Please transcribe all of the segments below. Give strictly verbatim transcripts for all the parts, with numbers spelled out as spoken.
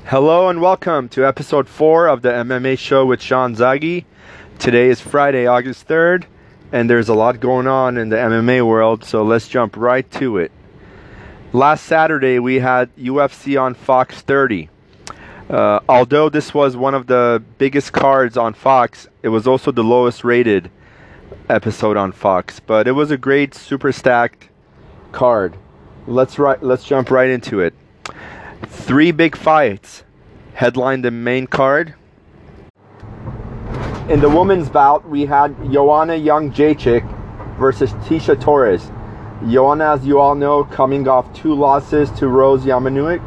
Hello and welcome to episode four of the M M A show with Sean Zagi. Today is Friday, August third, and there's a lot going on in the M M A world, so let's jump right to it. Last Saturday we had U F C on Fox thirty. Uh, although this was one of the biggest cards on Fox, it was also the lowest rated episode on Fox, but it was a great super stacked card. Let's right, let's jump right into it. Three big fights headlined the main card. In the women's bout, we had Joanna Jędrzejczyk versus Tecia Torres. Joanna, as you all know, coming off two losses to Rose Namajunas,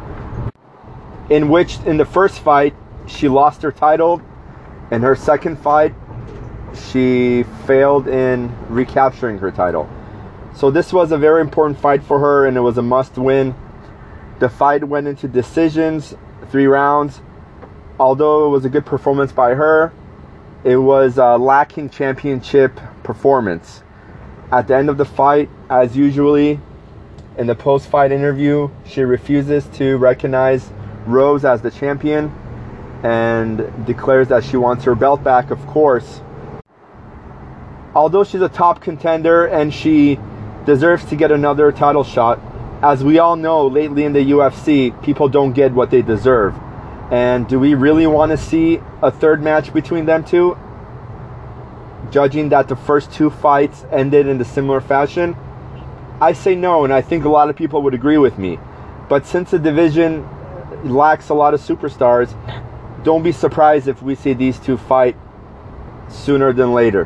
in which in the first fight she lost her title. In her second fight, she failed in recapturing her title. So this was a very important fight for her, and it was a must-win. The fight went into decisions, three rounds. Although it was a good performance by her, it was a lacking championship performance. At the end of the fight, as usually, in the post-fight interview, she refuses to recognize Rose as the champion and declares that she wants her belt back, of course. Although she's a top contender and she deserves to get another title shot, as we all know, lately in the U F C, people don't get what they deserve. And do we really want to see a third match between them two? Judging that the first two fights ended in a similar fashion, I say no, and I think a lot of people would agree with me. But since the division lacks a lot of superstars, don't be surprised if we see these two fight sooner than later.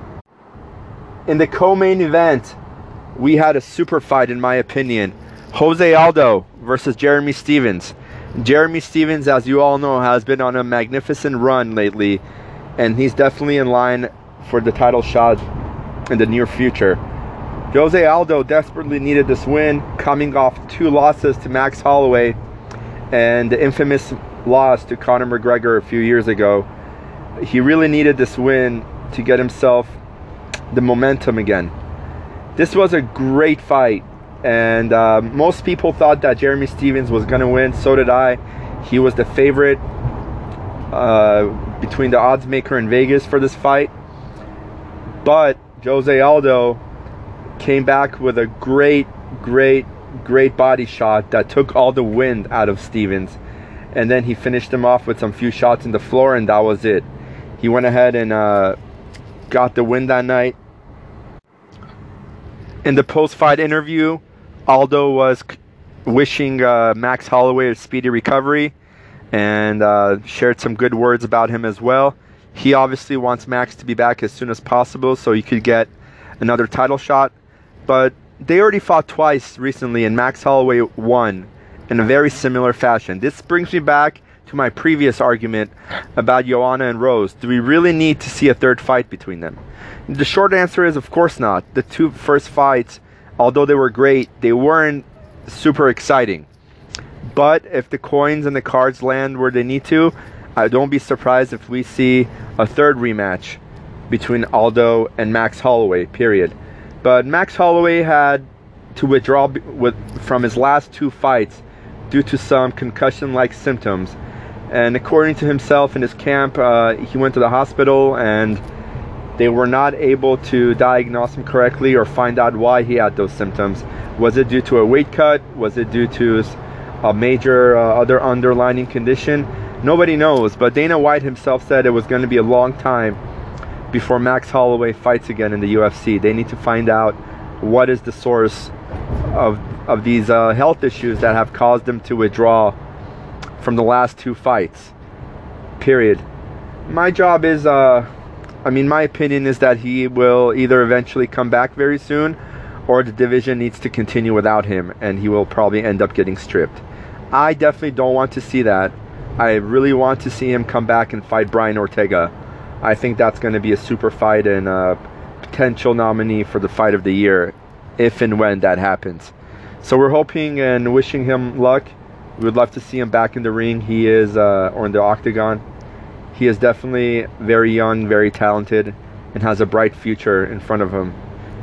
In the co-main event, we had a super fight, in my opinion. Jose Aldo versus Jeremy Stephens. Jeremy Stephens, as you all know, has been on a magnificent run lately, and he's definitely in line for the title shot in the near future. Jose Aldo desperately needed this win, coming off two losses to Max Holloway and the infamous loss to Conor McGregor a few years ago. He really needed this win to get himself the momentum again. This was a great fight, and uh, most people thought that Jeremy Stephens was going to win. So did I. He was the favorite uh, between the odds maker in Vegas for this fight. But Jose Aldo came back with a great, great, great body shot that took all the wind out of Stephens. And then he finished him off with some few shots in the floor, and that was it. He went ahead and uh, got the win that night. In the post-fight interview, Aldo was wishing uh, Max Holloway a speedy recovery and uh, shared some good words about him as well. He obviously wants Max to be back as soon as possible so he could get another title shot. But they already fought twice recently, and Max Holloway won in a very similar fashion. This brings me back to my previous argument about Joanna and Rose. Do we really need to see a third fight between them? The short answer is, of course not. The two first fights, although they were great, they weren't super exciting. But if the coins and the cards land where they need to, I don't be surprised if we see a third rematch between Aldo and Max Holloway, period. But Max Holloway had to withdraw with, from his last two fights due to some concussion-like symptoms. And according to himself in his camp, uh, he went to the hospital and they were not able to diagnose him correctly or find out why he had those symptoms. Was it due to a weight cut? Was it due to a major uh, other underlying condition? Nobody knows, but Dana White himself said it was going to be a long time before Max Holloway fights again in the U F C. They need to find out what is the source of, of these uh, health issues that have caused him to withdraw from the last two fights, period. My job is... Uh, I mean, my opinion is that he will either eventually come back very soon, or the division needs to continue without him, and he will probably end up getting stripped. I definitely don't want to see that. I really want to see him come back and fight Brian Ortega. I think that's going to be a super fight and a potential nominee for the fight of the year, if and when that happens. So we're hoping and wishing him luck. We would love to see him back in the ring. He is, uh, or in the octagon. He is definitely very young, very talented, and has a bright future in front of him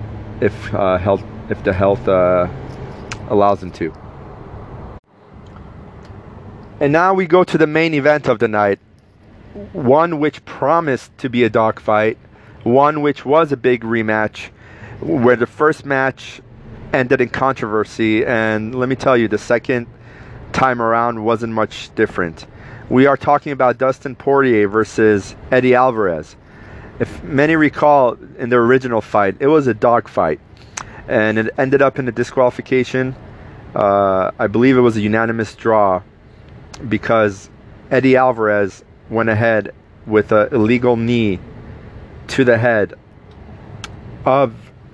if uh, health, if the health uh, allows him to. And now we go to the main event of the night, one which promised to be a dogfight, one which was a big rematch, where the first match ended in controversy, and let me tell you, the second time around wasn't much different. We are talking about Dustin Poirier versus Eddie Alvarez. If many recall, in the original fight, it was a dogfight, and it ended up in a disqualification. Uh, I believe it was a unanimous draw because Eddie Alvarez went ahead with an illegal knee to the head of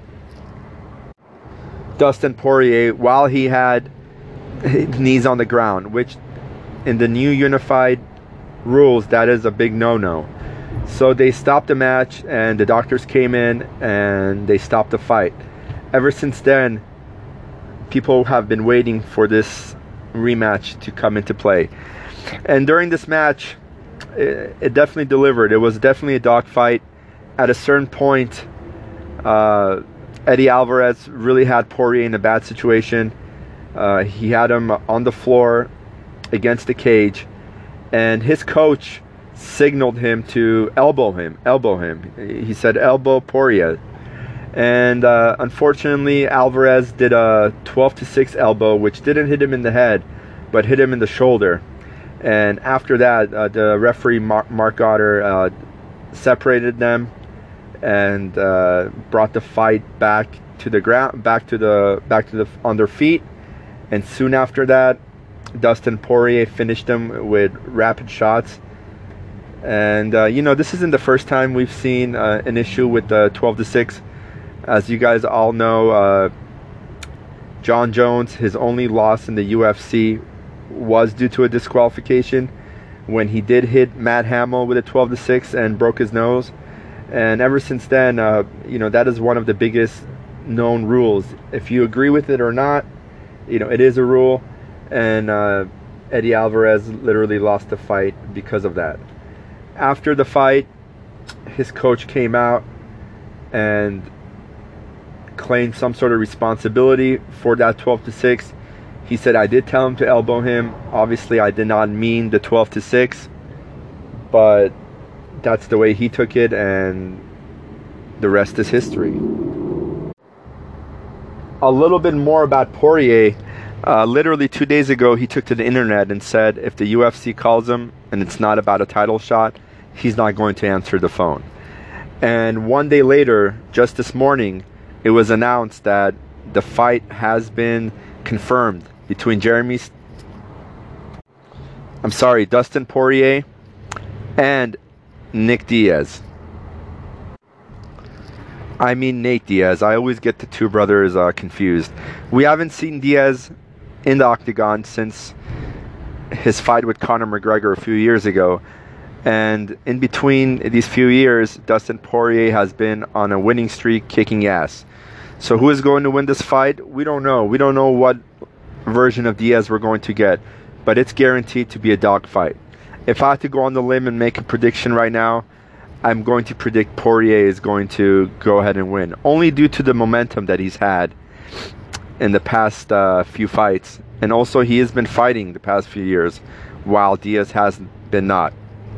Dustin Poirier while he had his knees on the ground, which in the new unified rules, that is a big no-no. So they stopped the match, and the doctors came in and they stopped the fight. Ever since then, people have been waiting for this rematch to come into play. And during this match, it, it definitely delivered. It was definitely a dogfight. At a certain point, uh, Eddie Alvarez really had Poirier in a bad situation. Uh, he had him on the floor against the cage, and his coach signaled him to elbow him. Elbow him. He said, "Elbow Poirier." And uh, unfortunately, Alvarez did a twelve to six elbow, which didn't hit him in the head, but hit him in the shoulder. And after that, uh, the referee Mark, Mark Goddard uh, separated them and uh, brought the fight back to the ground, back to the back to the on their feet. And soon after that, Dustin Poirier finished them with rapid shots. And uh, you know, this isn't the first time we've seen uh, an issue with the twelve to six. As you guys all know, uh, John Jones, his only loss in the U F C was due to a disqualification when he did hit Matt Hamill with a twelve to six and broke his nose. And ever since then, uh, you know, that is one of the biggest known rules. If you agree with it or not, you know, it is a rule. And uh, Eddie Alvarez literally lost the fight because of that. After the fight, his coach came out and claimed some sort of responsibility for that twelve to six. He said, "I did tell him to elbow him. Obviously, I did not mean the twelve to six, but that's the way he took it, and the rest is history." A little bit more about Poirier. Uh, literally two days ago, he took to the internet and said if the U F C calls him and it's not about a title shot, he's not going to answer the phone. And one day later, just this morning, it was announced that the fight has been confirmed between Jeremy, I'm sorry, Dustin Poirier and Nick Diaz. I mean Nate Diaz. I always get the two brothers uh, confused. We haven't seen Diaz in the octagon since his fight with Conor McGregor a few years ago. And in between these few years, Dustin Poirier has been on a winning streak, kicking ass. So who is going to win this fight? We don't know. We don't know what version of Diaz we're going to get. But it's guaranteed to be a dogfight. If I had to go on the limb and make a prediction right now, I'm going to predict Poirier is going to go ahead and win. Only due to the momentum that he's had in the past uh, few fights. And also he has been fighting the past few years, while Diaz has been not.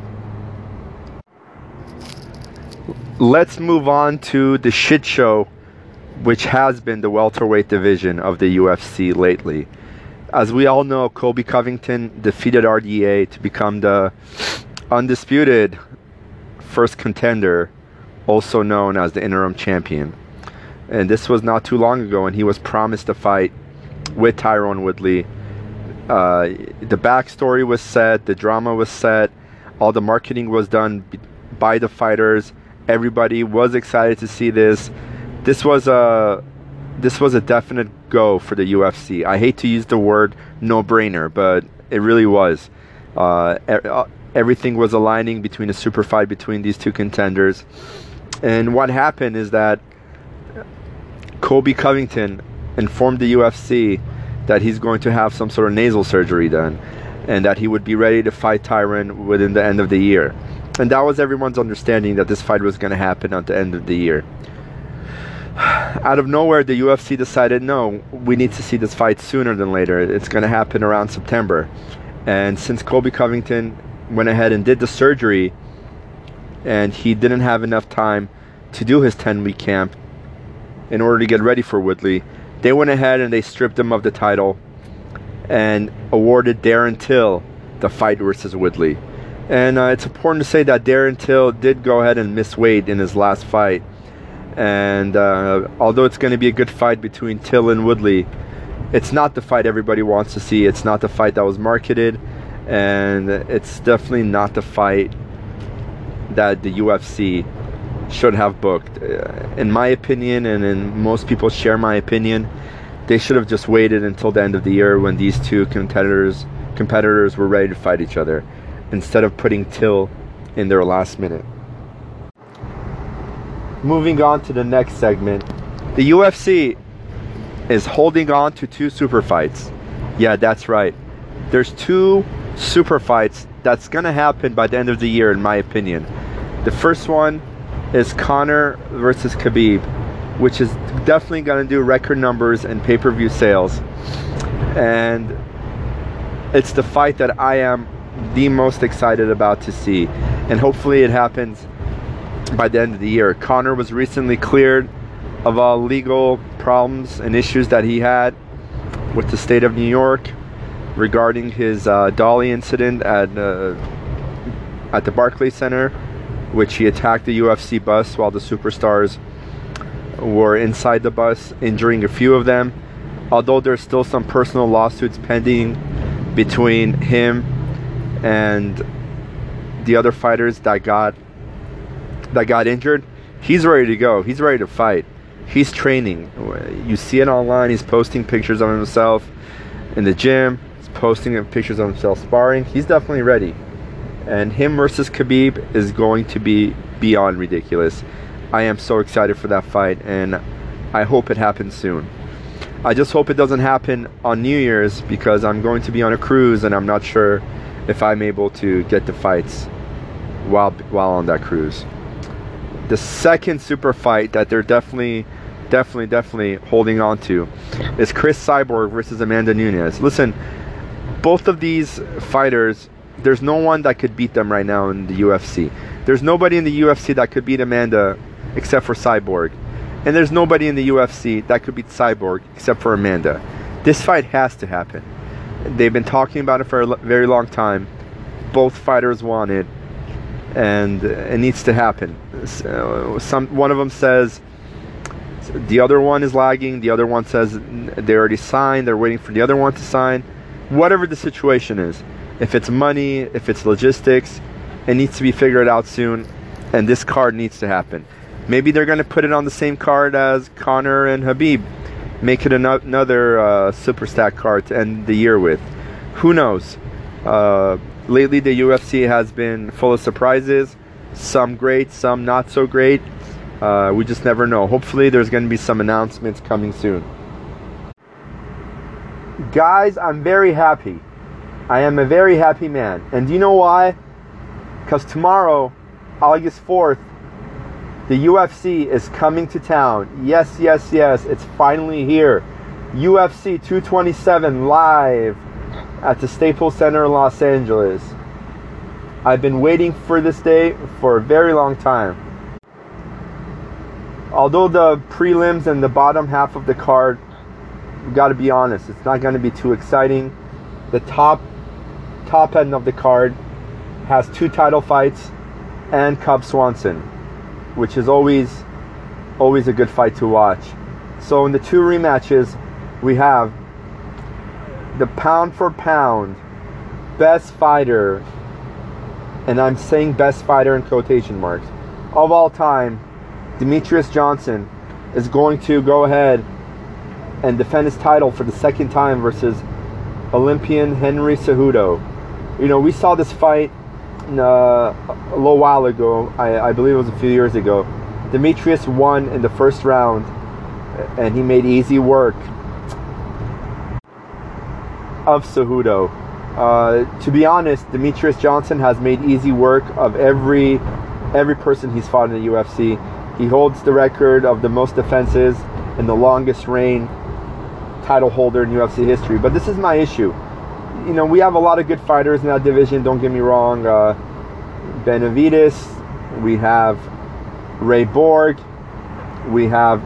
Let's move on to the shit show, which has been the welterweight division of the U F C lately. As we all know, Colby Covington defeated R D A to become the undisputed first contender, also known as the interim champion. And this was not too long ago, and he was promised a fight with Tyron Woodley. Uh, the backstory was set, the drama was set, all the marketing was done by the fighters. Everybody was excited to see this. This was a this was a definite go for the U F C. I hate to use the word no-brainer, but it really was. Uh, everything was aligning between a super fight between these two contenders. And what happened is that Colby Covington informed the U F C that he's going to have some sort of nasal surgery done, and that he would be ready to fight Tyron within the end of the year. And that was everyone's understanding, that this fight was going to happen at the end of the year. Out of nowhere, the U F C decided, no, we need to see this fight sooner than later. It's going to happen around September. And since Colby Covington went ahead and did the surgery, and he didn't have enough time to do his ten-week camp in order to get ready for Woodley, they went ahead and they stripped him of the title and awarded Darren Till the fight versus Woodley. And uh, it's important to say that Darren Till did go ahead and miss weight in his last fight. And uh, although it's going to be a good fight between Till and Woodley, it's not the fight everybody wants to see. It's not the fight that was marketed, and it's definitely not the fight that the U F C should have booked. In my opinion, and in most people share my opinion, they should have just waited until the end of the year when these two competitors competitors were ready to fight each other, instead of putting Till in their last minute. Moving on to the next segment, the U F C is holding on to two super fights. Yeah, that's right. There's two super fights that's gonna happen by the end of the year, in my opinion. The first one is Conor versus Khabib, which is definitely gonna do record numbers and pay-per-view sales. And it's the fight that I am the most excited about to see, and hopefully it happens by the end of the year. Conor was recently cleared of all legal problems and issues that he had with the state of New York regarding his uh, Dolly incident at uh, at the Barclays Center, which he attacked the U F C bus while the superstars were inside the bus, injuring a few of them. Although there's still some personal lawsuits pending between him and the other fighters that got that got injured, he's ready to go. He's ready to fight. He's training. You see it online. He's posting pictures of himself in the gym. He's posting pictures of himself sparring. He's definitely ready. And him versus Khabib is going to be beyond ridiculous. I am so excited for that fight, and I hope it happens soon. I just hope it doesn't happen on New Year's, because I'm going to be on a cruise and I'm not sure if I'm able to get the fights while while on that cruise. The second super fight that they're definitely, definitely, definitely holding on to is Cris Cyborg versus Amanda Nunes. Listen, both of these fighters, there's no one that could beat them right now in the U F C. There's nobody in the U F C that could beat Amanda except for Cyborg. And there's nobody in the U F C that could beat Cyborg except for Amanda. This fight has to happen. They've been talking about it for a very long time. Both fighters want it, and it needs to happen. So some one of them says the other one is lagging. The other one says they already signed. They're waiting for the other one to sign. Whatever the situation is, if it's money, if it's logistics, it needs to be figured out soon, and this card needs to happen. Maybe they're going to put it on the same card as Conor and Khabib. Make it an- another uh, super stack card to end the year with. Who knows? Uh, lately, the U F C has been full of surprises. Some great, some not so great. Uh, we just never know. Hopefully, there's going to be some announcements coming soon. Guys, I'm very happy. I am a very happy man. And do you know why? Because tomorrow, August fourth, the U F C is coming to town. Yes, yes, yes. It's finally here. U F C two twenty-seven live at the Staples Center in Los Angeles. I've been waiting for this day for a very long time. Although the prelims and the bottom half of the card, we got to be honest, it's not going to be too exciting. The top top end of the card has two title fights and Cub Swanson, which is always always a good fight to watch. So in the two rematches, we have the pound for pound best fighter, and I'm saying best fighter in quotation marks, of all time, Demetrious Johnson, is going to go ahead and defend his title for the second time versus Olympian Henry Cejudo. You know, we saw this fight Uh, a little while ago. I, I believe it was a few years ago. Demetrious won in the first round, and he made easy work of Cejudo. Uh, to be honest, Demetrious Johnson has made easy work of every every person he's fought in the U F C. He holds the record of the most defenses and the longest reign title holder in U F C history. But this is my issue. you know, we have a lot of good fighters in that division. Don't get me wrong. Uh, Benavidez, we have Ray Borg, we have,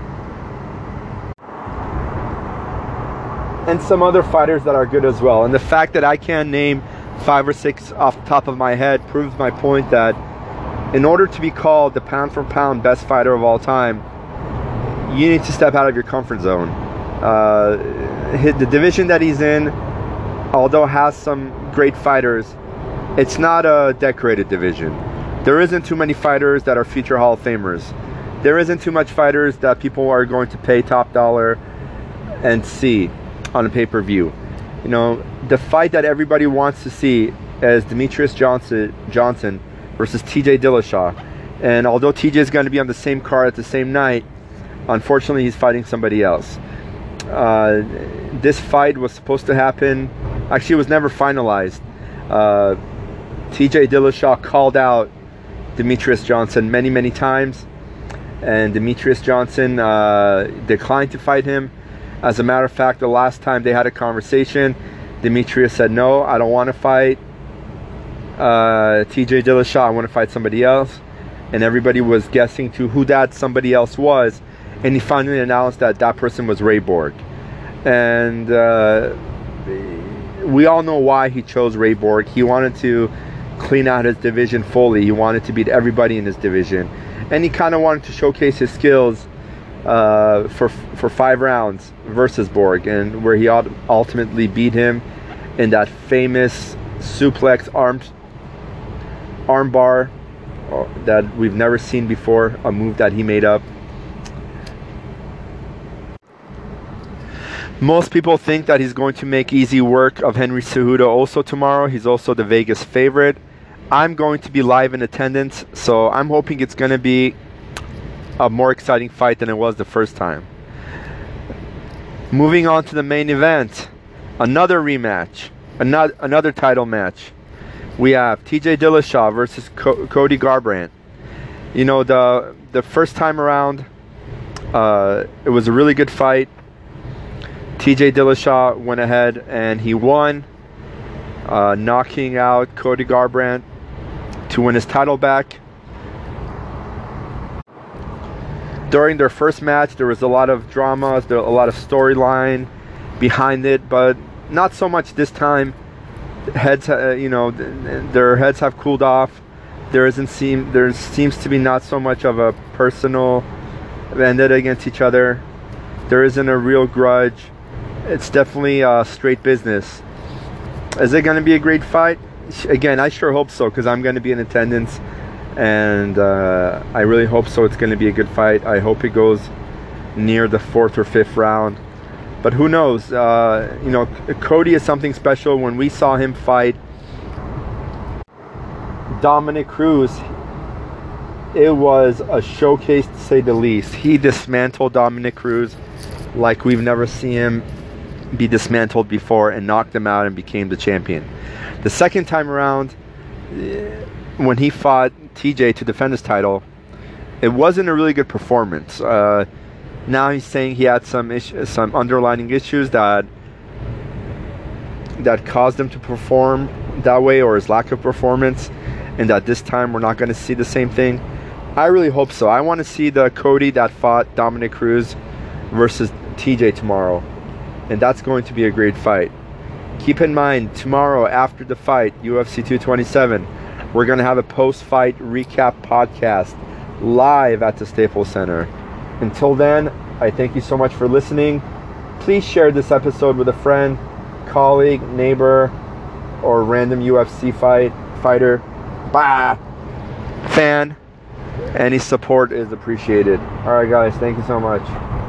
and some other fighters that are good as well. And the fact that I can't name five or six off the top of my head proves my point that in order to be called the pound for pound best fighter of all time, you need to step out of your comfort zone. Uh, the division that he's in, although has some great fighters, it's not a decorated division. There isn't too many fighters that are future Hall of Famers. There isn't too much fighters that people are going to pay top dollar and see on a pay-per-view. You know, the fight that everybody wants to see is Demetrious Johnson, Johnson versus T J Dillashaw. And although T J is going to be on the same card at the same night, unfortunately he's fighting somebody else. Uh, this fight was supposed to happen, actually it was never finalized. Uh, T J Dillashaw called out Demetrious Johnson many, many times, and Demetrious Johnson uh, declined to fight him. As a matter of fact, the last time they had a conversation, Demetrious said, no, I don't want to fight uh, T J Dillashaw, I want to fight somebody else. And everybody was guessing to who that somebody else was, and he finally announced that that person was Ray Borg. And uh, we all know why he chose Ray Borg. He wanted to clean out his division fully. He wanted to beat everybody in his division, and he kind of wanted to showcase his skills uh, for for five rounds versus Borg, and where he ultimately beat him in that famous suplex arm armbar that we've never seen before, a move that he made up. Most people think that he's going to make easy work of Henry Cejudo also tomorrow. He's also the Vegas favorite. I'm going to be live in attendance, so I'm hoping it's going to be a more exciting fight than it was the first time. Moving on to the main event, another rematch, another, another title match. We have T J Dillashaw versus Co- Cody Garbrandt. You know, the, the first time around, uh, it was a really good fight. T J Dillashaw went ahead and he won, uh, knocking out Cody Garbrandt to win his title back. During their first match, there was a lot of drama, there was a lot of storyline behind it, but not so much this time. Heads, uh, you know, their heads have cooled off. There isn't seem there seems to be not so much of a personal vendetta against each other. There isn't a real grudge. It's definitely uh, straight business. Is it going to be a great fight? Again, I sure hope so, because I'm going to be in attendance, and uh, I really hope so. It's going to be a good fight. I hope it goes near the fourth or fifth round. But who knows? Uh, you know, Cody is something special. When we saw him fight Dominick Cruz, it was a showcase to say the least. He dismantled Dominick Cruz like we've never seen him be dismantled before, and knocked him out and became the champion. The second time around, when he fought T J to defend his title, it wasn't a really good performance. Uh, now he's saying he had some issues, some underlying issues that that caused him to perform that way, or his lack of performance, and that this time we're not going to see the same thing. I really hope so. I want to see the Cody that fought Dominick Cruz versus T J tomorrow, and that's going to be a great fight. Keep in mind, tomorrow after the fight, U F C two twenty-seven, we're going to have a post-fight recap podcast live at the Staples Center. Until then, I thank you so much for listening. Please share this episode with a friend, colleague, neighbor, or random U F C fight fighter, bah, fan. Any support is appreciated. All right, guys, thank you so much.